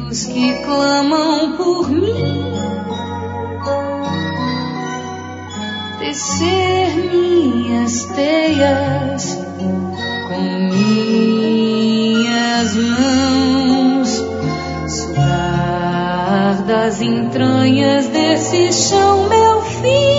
espíritos que clamam por mim, tecer minhas teias com minhas mãos, sugar das entranhas desse chão meu fim.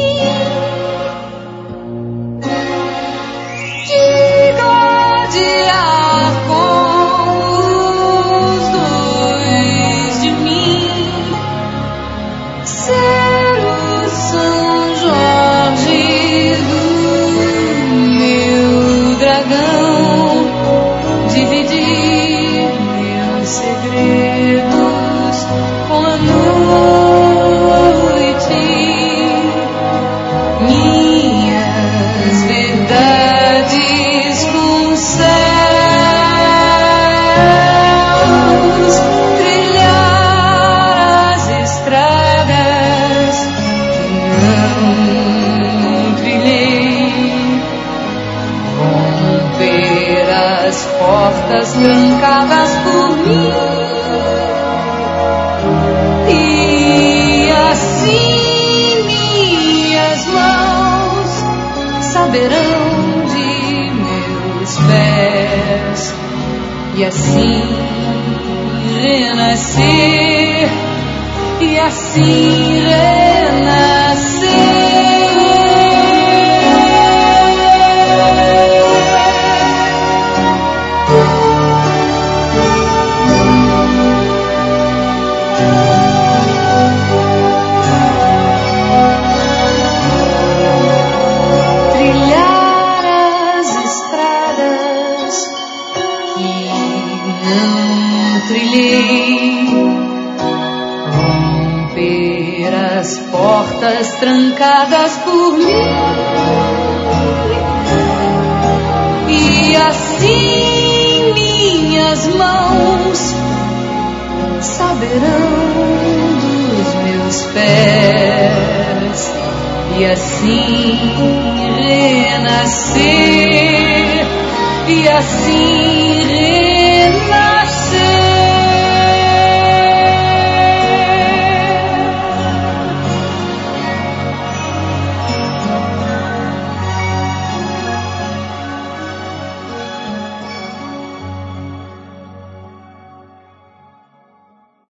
Portas trancadas por mim, e assim minhas mãos saberão de meus pés, e assim renascer, e assim renascer. Romper as portas trancadas por mim, e assim minhas mãos saberão dos meus pés, e assim renascer, e assim renascer.